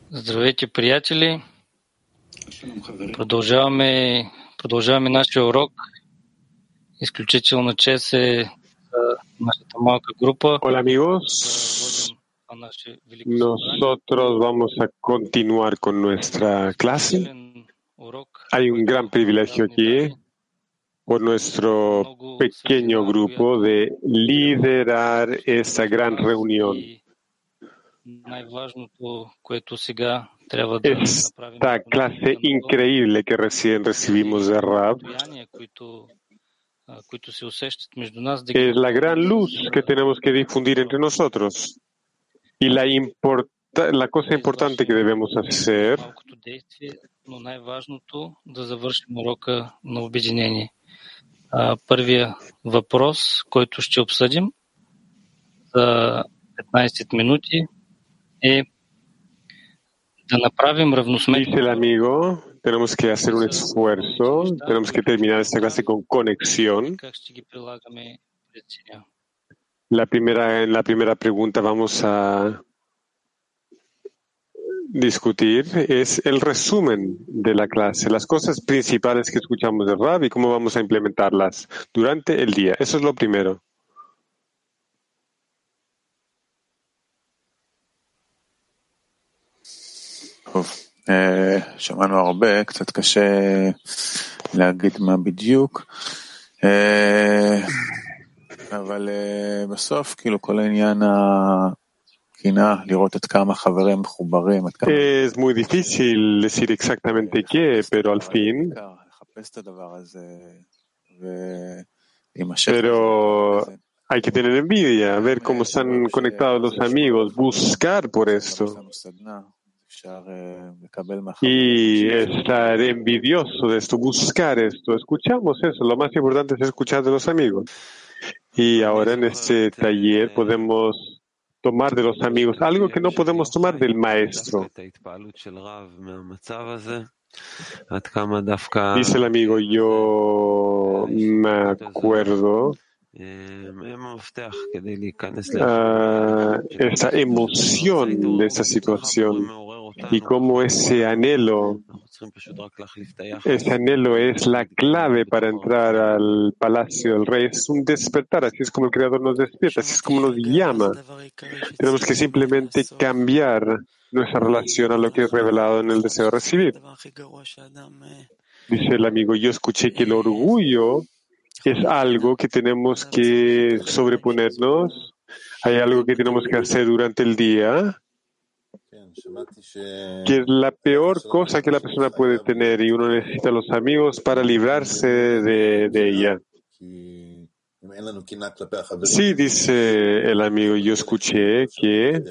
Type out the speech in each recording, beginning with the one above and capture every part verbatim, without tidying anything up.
Здравейте, приятели! Продължаваме, продължаваме нашия урок. Изключителна чест е за нашата малка група. Hola amigos, nosotros vamos a continuar con nuestra clase. Hay un gran privilegio aquí por nuestro pequeño grupo de liderar esta gran reunión. Esta clase increíble que recién recibimos de Rab es la gran luz que tenemos que difundir entre nosotros. Y la, importa, la cosa importante que debemos hacer Първия въпрос, който ще обсъдим за петнайсет минути е да направим равносметка. Dice el amigo, tenemos que hacer un esfuerzo, tenemos que terminar esta clase con conexión. Как ще ги прилагаме през деня? La primera, en la primera pregunta vamos a discutir es el resumen de la clase, las cosas principales que escuchamos de Rab y cómo vamos a implementarlas durante el día. Eso es lo primero. טוב, שמענו הרבה, קצת קשה להגיד מה בדיוק, אבל בסוף, כאילו, כל העניין הקינה, לראות עד כמה חברים מחוברים, עד כמה... Es muy difícil decir exactamente qué, pero al fin... לחפש את הדבר הזה, ולהימשך... Pero hay que tener envidia, ver cómo están conectados los amigos, buscar por esto. Y estar envidioso de esto, buscar esto. Escuchamos eso, lo más importante es escuchar de los amigos. Y ahora en este taller podemos tomar de los amigos algo que no podemos tomar del maestro. Dice el amigo, yo me acuerdo uh, esa emoción de esa situación y cómo ese anhelo, ese anhelo es la clave para entrar al palacio del rey. Es un despertar, así es como el Creador nos despierta, así es como nos llama. Tenemos que simplemente cambiar nuestra relación a lo que es revelado en el deseo de recibir. Dice el amigo, yo escuché que el orgullo es algo que tenemos que sobreponernos, hay algo que tenemos que hacer durante el día, que es la peor cosa que la persona puede tener y uno necesita a los amigos para librarse de, de ella. Sí, dice el amigo, yo escuché que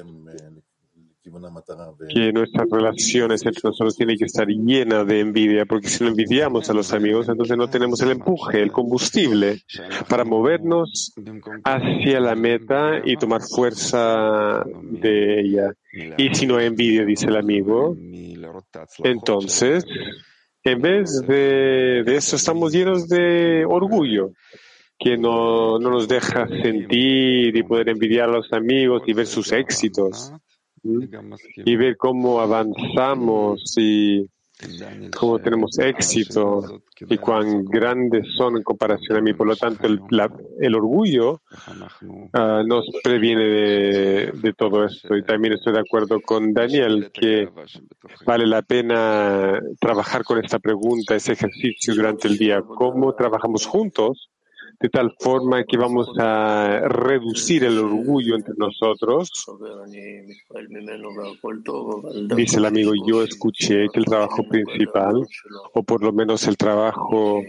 que nuestras relaciones entre nosotros tienen que estar llenas de envidia, porque si no envidiamos a los amigos, entonces no tenemos el empuje, el combustible para movernos hacia la meta y tomar fuerza de ella. Y si no hay envidia, dice el amigo, entonces, en vez de, de eso, estamos llenos de orgullo, que no, no nos deja sentir y poder envidiar a los amigos y ver sus éxitos. Y ver cómo avanzamos y cómo tenemos éxito y cuán grandes son en comparación a mí. Por lo tanto, el, la, el orgullo uh, nos previene de, de todo esto. Y también estoy de acuerdo con Daniel que vale la pena trabajar con esta pregunta, ese ejercicio durante el día. ¿Cómo trabajamos juntos? De tal forma que vamos a reducir el orgullo entre nosotros. Dice el amigo, yo escuché que el trabajo principal, o por lo menos el trabajo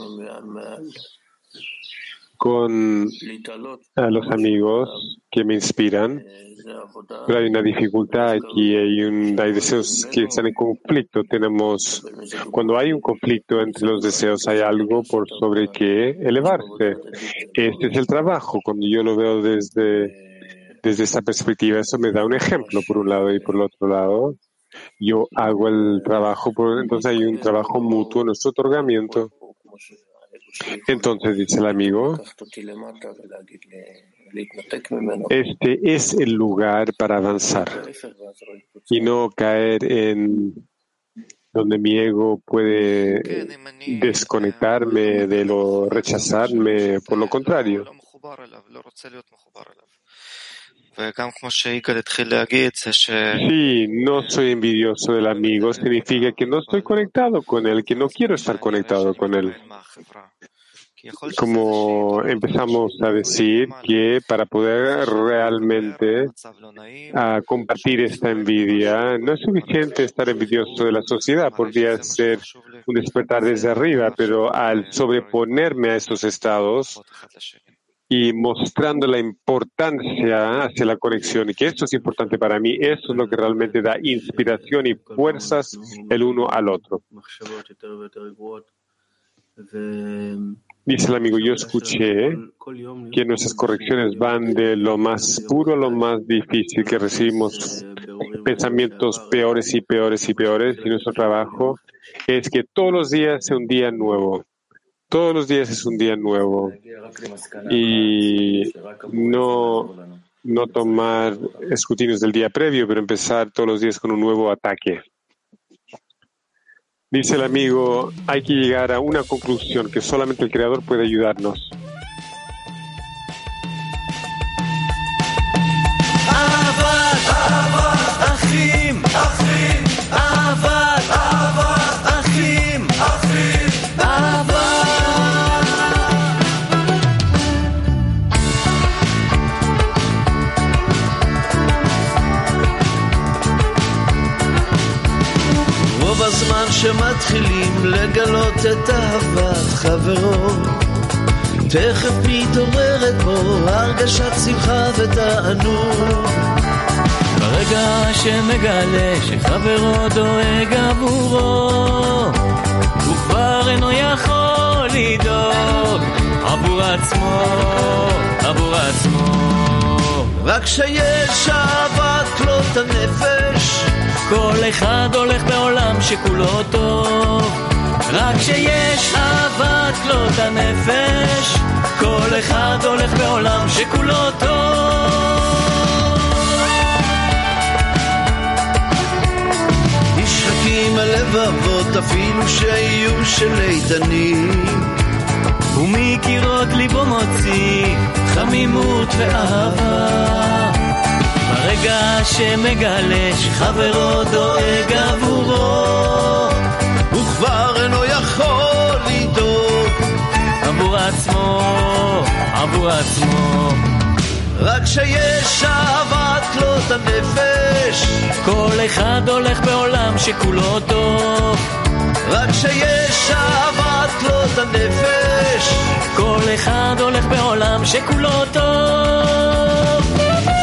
con a los amigos que me inspiran, pero hay una dificultad aquí, hay, un, hay deseos que están en conflicto. Tenemos, cuando hay un conflicto entre los deseos, hay algo por sobre que elevarse. Este es el trabajo. Cuando yo lo veo desde, desde esta perspectiva, eso me da un ejemplo por un lado y por el otro lado. Yo hago el trabajo, por, entonces hay un trabajo mutuo, nuestro otorgamiento. Entonces, dice el amigo, Este es el lugar para avanzar y no caer en donde mi ego puede desconectarme de lo, rechazarme, por lo contrario. Sí, no soy envidioso del amigo, significa que no estoy conectado con él, que no quiero estar conectado con él. Como empezamos a decir, que para poder realmente a compartir esta envidia, no es suficiente estar envidioso de la sociedad, podría ser un despertar desde arriba, pero al sobreponerme a estos estados y mostrando la importancia hacia la conexión, y que esto es importante para mí, esto es lo que realmente da inspiración y fuerzas el uno al otro. Dice el amigo, yo escuché que nuestras correcciones van de lo más puro a lo más difícil, que recibimos pensamientos peores y peores y peores, y nuestro trabajo es que todos los días sea un día nuevo. Todos los días es un día nuevo y no, no tomar escrutinios del día previo, pero empezar todos los días con un nuevo ataque. Dice el amigo, hay que llegar a una conclusión que solamente el Creador puede ayudarnos. בזמן שמתחילים לגלות את אהבת חברו תכף מתעוררת בו הרגשת שמחה ותענוג ברגע שמגלה שחברו דואג עבורו הוא כבר אינו יכול לדאוג עבור עצמו, עבור עצמו רק שיש אהבת כלות הנפש כל אחד הולך בעולם שכולו טוב רק שיש אהבת כלות הנפש כל אחד הולך בעולם שכולו טוב נשחקים הלבבות אפילו שיהיו של איתנים ומקירות ליבו מוציא חמימות ואהבה ברגע שמגלה שחברו דואג עבורו הוא כבר אינו יכול לדאוג עבור עצמו, עבור עצמו רק שיש אהבת כלות הנפש כל אחד הולך בעולם שכולו טוב רק שיש אהבת כלות הנפש כל אחד הולך בעולם שכולו טוב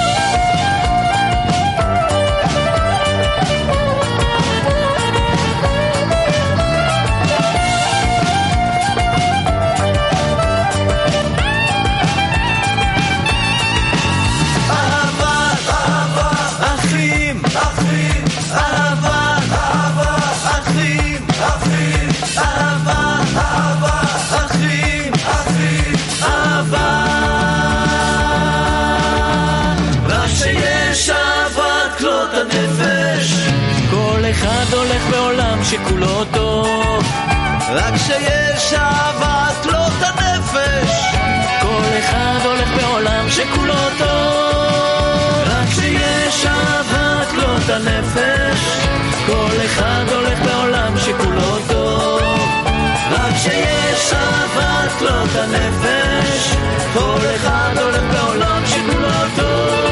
אחד הולך בעולם שכולו טוב רק שיש אהבת כלות הנפש כל אחד הולך בעולם שכולו טוב רק שיש אהבת כלות הנפש כל אחד הולך בעולם שכולו טוב רק שיש אהבת כלות הנפש כל אחד הולך בעולם שכולו טוב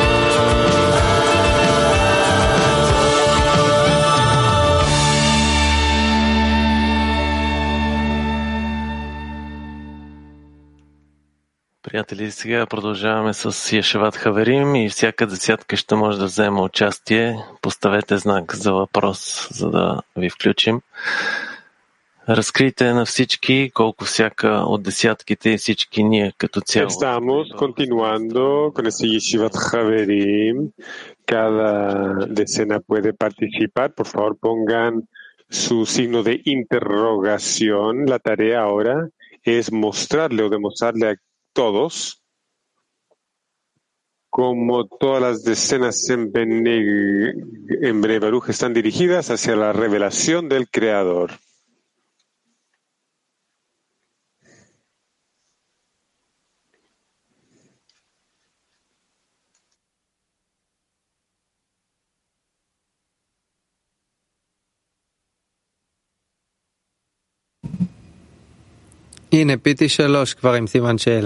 Приятели, сега продължаваме с Ешеват Хаверим и всяка десятка ще може да вземе участие. Поставете знак за въпрос, за да ви включим. Разкрийте на всички колко всяка от десятките и всички ние като цяло. Estamos continuando con este Yeshivat Haverim. Cada decena puede participar. Por favor, pongan su signo de interrogación. La tarea ahora es mostrarle o demostrarle a todos como todas las decenas en Bene, en Bene Baruch están dirigidas hacia la revelación del Creador. הנה, פיטי שלוש כבר עם סימן שאלה.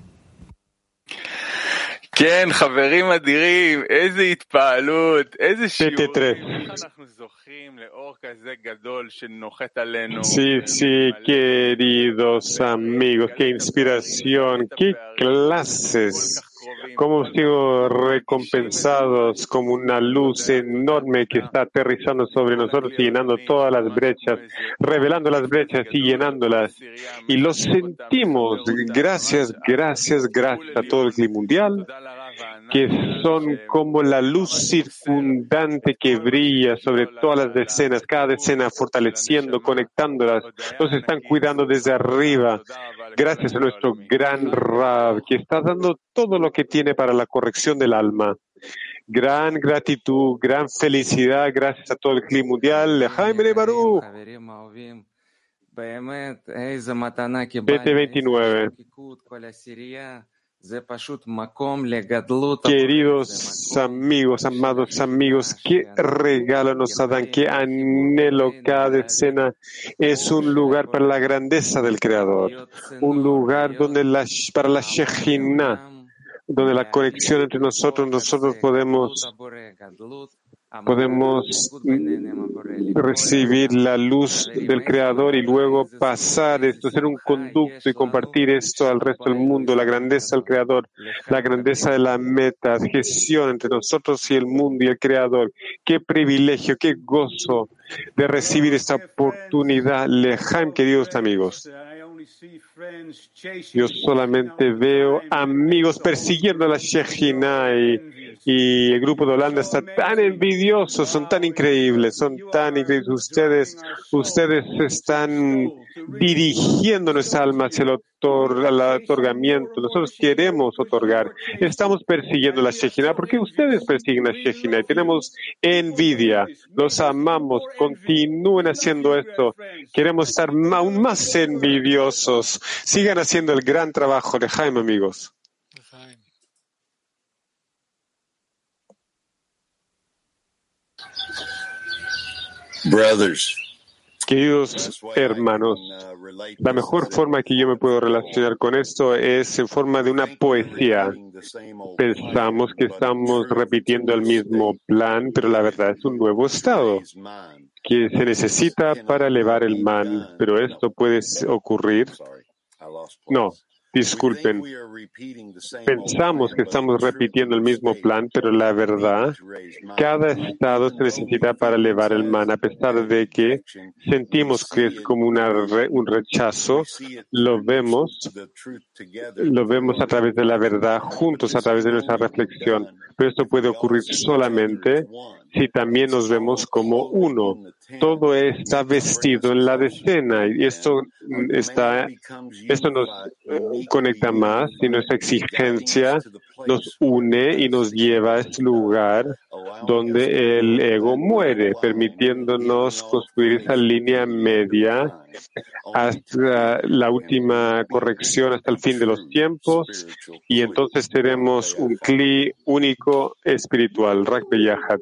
כן, חברים אדירים, איזה התפעלות, איזה שיעורים, איך אנחנו זוכים לאור כזה גדול שנוחת עלינו. Sí, sí, queridos amigos, qué inspiración, qué clases, cómo hemos sido recompensados como una luz enorme que está aterrizando sobre nosotros y llenando todas las brechas, revelando las brechas y llenándolas. Y lo sentimos, gracias, gracias, gracias a todo el clima mundial, que son como la luz circundante que brilla sobre todas las decenas, cada decena fortaleciendo, conectándolas, nos están cuidando desde arriba. Gracias a nuestro gran Rab, que está dando todo lo que tiene para la corrección del alma. Gran gratitud, gran felicidad, gracias a todo el clima mundial. Lejaim Bene Baruch. veinte veintinueve. Queridos amigos, amados amigos, qué regalo nos dan, qué anhelo cada decena. Es un lugar para la grandeza del Creador, un lugar donde la, para la Shejinah, donde la conexión entre nosotros, nosotros podemos podemos recibir la luz del Creador y luego pasar esto, ser un conducto y compartir esto al resto del mundo, la grandeza del Creador, la grandeza de la meta, gestión entre nosotros y el mundo y el Creador. Qué privilegio, qué gozo de recibir esta oportunidad. Lejaim, queridos amigos. Yo solamente veo amigos persiguiendo a la Shejinah y, y el grupo de Holanda está tan envidioso, son tan increíbles, son tan increíbles. Ustedes, ustedes están dirigiendo nuestra alma hacia el, otor, el otorgamiento. Nosotros queremos otorgar. Estamos persiguiendo la Shejinah porque ustedes persiguen la Shejinah y tenemos envidia. Los amamos. Continúen haciendo esto. Queremos estar aún más envidiosos. Sigan haciendo el gran trabajo. Lejaim, amigos. Brothers. Queridos hermanos, la mejor forma que yo me puedo relacionar con esto es en forma de una poesía. Pensamos que estamos repitiendo el mismo plan, pero la verdad es un nuevo estado que se necesita para elevar el man. Pero esto puede ocurrir. No. Disculpen, pensamos que estamos repitiendo el mismo plan, pero la verdad, cada estado se necesita para elevar el man, a pesar de que sentimos que es como una re, un rechazo, lo vemos, lo vemos a través de la verdad, juntos a través de nuestra reflexión. Pero esto puede ocurrir solamente si también nos vemos como uno. Todo está vestido en la decena y esto está, esto nos conecta más y nuestra exigencia nos une y nos lleva a ese lugar donde el ego muere, permitiéndonos construir esa línea media hasta la última corrección, hasta el fin de los tiempos, y entonces seremos un cli único espiritual. Rak Beyahad.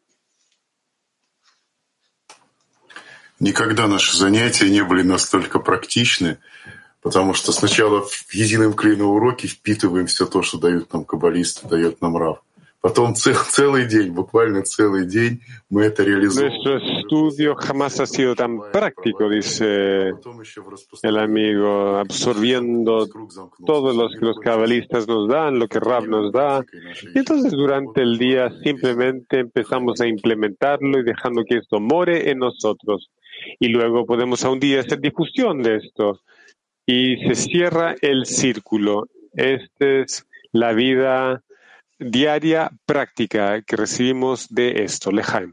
Никогда наши занятия не были настолько практичны, потому что сначала в едином клей на уроке впитываем все то, что дают нам каббалисты, дает нам Рав. Потом цел, целый день, буквально целый день, мы это реализуем. Nuestro estudio jamás ha sido tan práctico, dice el amigo, absorbiendo todo lo que los cabalistas nos dan, lo que Rav nos da. Y entonces durante el día simplemente empezamos a implementarlo y dejando que esto more en nosotros. Y luego podemos a un día hacer difusión de esto. Y se cierra el círculo. Esta es la vida diaria práctica que recibimos de esto. Lejaim.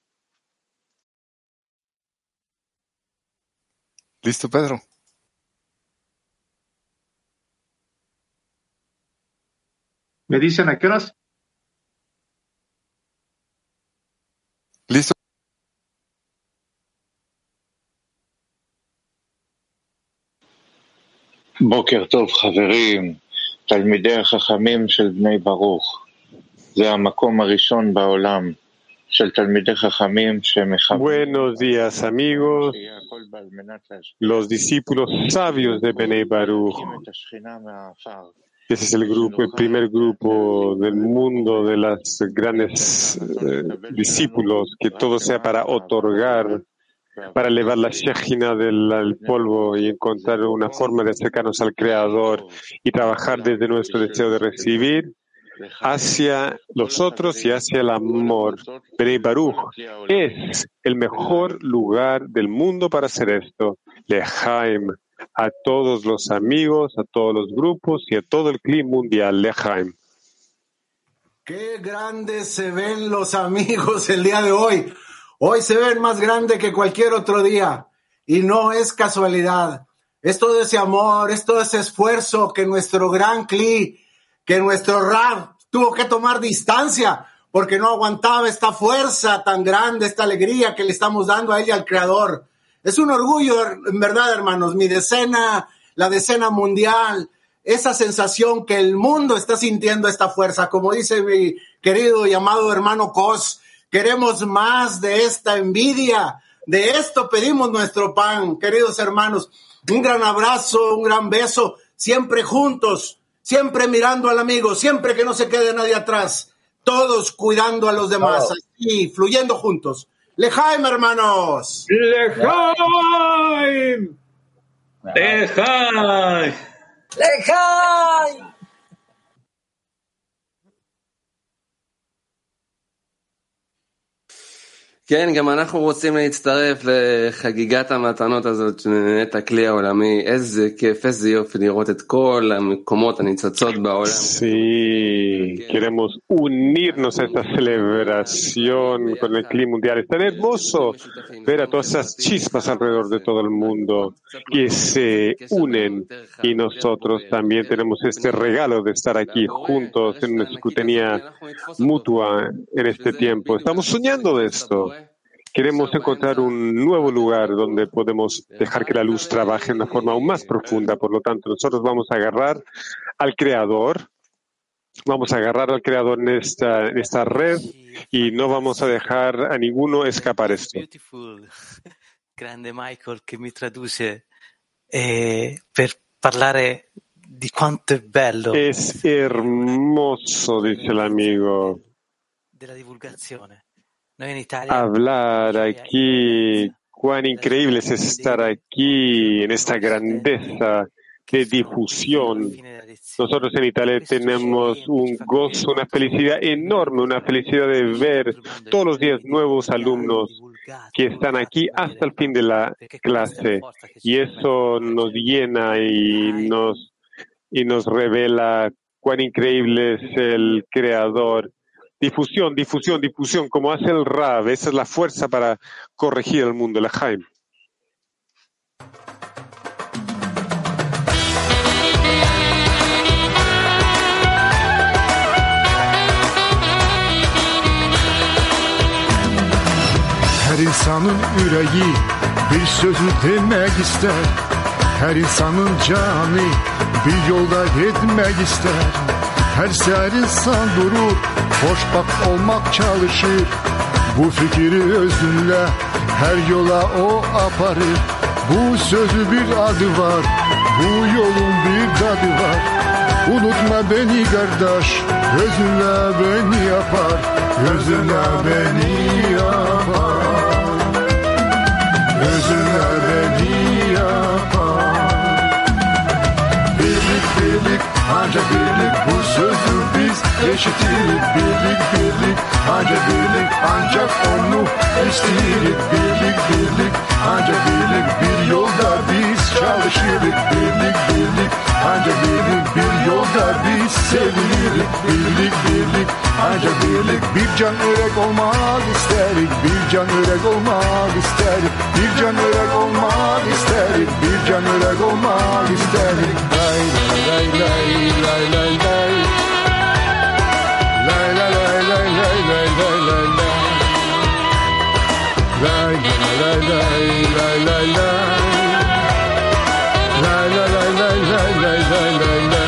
¿Listo, Pedro? Me dicen a qué horas. Listo. בוקר טוב חברים, תלמידי החכמים של בני ברוך. זה המקום הראשון בעולם של תלמידי חכמים שמכוונים. Buenos días amigos, los discípulos sabios de Bnei Baruch. Ese es el grupo, el primer grupo del mundo de los grandes eh, discípulos, que todo sea para otorgar, para elevar la Shejina del al polvo y encontrar una forma de acercarnos al Creador y trabajar desde nuestro deseo de recibir hacia los otros y hacia el amor. Bnei Baruch es el mejor lugar del mundo para hacer esto. Lejaim, a todos los amigos, a todos los grupos y a todo el clima mundial. Lejaim. Qué grandes se ven los amigos el día de hoy. Hoy se ven más grandes que cualquier otro día. Y no es casualidad. Es todo ese amor, es todo ese esfuerzo que nuestro gran Kli, que nuestro Rav tuvo que tomar distancia porque no aguantaba esta fuerza tan grande, esta alegría que le estamos dando a él y al Creador. Es un orgullo, en verdad, hermanos, mi decena, la decena mundial, esa sensación que el mundo está sintiendo esta fuerza. Como dice mi querido y amado hermano Kos, queremos más de esta envidia, de esto pedimos nuestro pan, queridos hermanos. Un gran abrazo, un gran beso, siempre juntos, siempre mirando al amigo, siempre que no se quede nadie atrás, todos cuidando a los demás, oh. Así, fluyendo juntos. Lejaim, hermanos. Lejaim. Lejaim. Lejaim. כן, גם אנחנו רוצים להצטרף לחגיגת המתנות הזאת שנהנית הכלי העולמי. איזה כיף, איזה יופי לראות את כל המקומות הניצוצות בעולם. Sí, queremos unirnos a esta celebración con el clima mundial. Es tan hermoso ver a todas esas chispas alrededor de todo el mundo que se unen, y nosotros también tenemos este regalo de estar aquí juntos en una escrutinía mutua en este tiempo. Estamos soñando de esto. Queremos encontrar un nuevo lugar donde podemos dejar que la luz trabaje de una forma aún más profunda. Por lo tanto, nosotros vamos a agarrar al Creador, vamos a agarrar al Creador en esta, en esta red y no vamos a dejar a ninguno escapar esto. Grande Michael che mi traduce eh, per parlare di quanto è bello. Es hermoso, dice el amigo. Della divulgazione. Hablar aquí, cuán increíble es estar aquí en esta grandeza de difusión. Nosotros en Italia tenemos un gozo, una felicidad enorme, una felicidad de ver todos los días nuevos alumnos que están aquí hasta el fin de la clase, y eso nos llena y nos, y nos revela cuán increíble es el Creador. Difusión, difusión, difusión, como hace el Rav. Esa es la fuerza para corregir el mundo, Lejaim. Her insanın yüreği bir sözü demek ister. Her insanın canı bir yolda gitmek ister. Her seher insan durur, hoşbak olmak çalışır. Bu fikri özünle her yola o aparır. Bu sözü bir adı var, bu yolun bir tadı var. Unutma beni kardeş, özünle beni yapar. Özünle beni yapar. Özünle beni yapar. Birlik birlik, ancak birlik, bu sözü biz eşitirik. Birlik birlik, ancak birlik, ancak onu isteyirik. Birlik birlik, ancak birlik, bir yolda biz çalışırık. Birlik birlik, ancak birlik, bir yolda biz sevinirik. Birlik birlik, ancak birlik, bir can örek olmak isterik. Bir can örek olmak isterik. Bir can örek olmak isterik. Bir can örek olmak isterik. Lay lay lay lay lay lay. lay lay lay lay lay. Lay lay lay lay lay lay lay lay lay.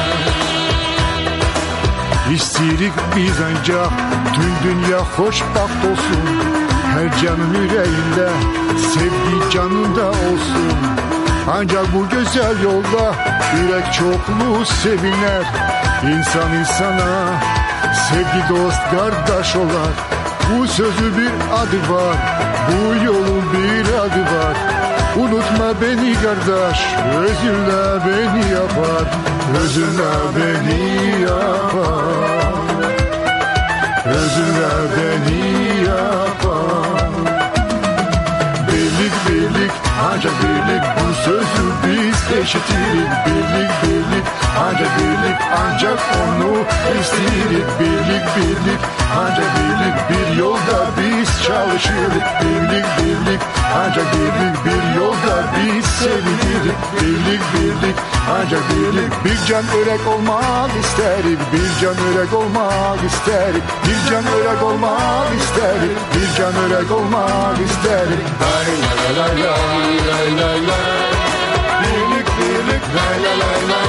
İstirik biz ancak tüm dünya hoşbaht olsun. Her canın yüreğinde sevgi canında olsun. Ancak bu güzel yolda yürek çokluğu seviner. İnsan insana sevgi dost kardeş olar. Bu sözü bir adı var, bu yolun bir adı var. Unutma beni kardeş, özünle beni yapar. Özünle beni yapar. Özünle beni yapar. Birlik birlik ancak birlik, bu sözü biz eşitirik. Birlik birlik ancak birlik, ancak onu isteyirik. Birlik birlik ancak birlik, bir yolda biz çalışırız. Birlik birlik ancak birlik, bir yolda biz sevinirik. Birlik birlik ancak birlik, bir can örek olmak isterik. Bir can örek olmak isterik. Bir can örek olmak isterik. Bir can örek olmak isterik. Lay lay lay lay lay lay lay. Birlik birlik lay lay lay lay.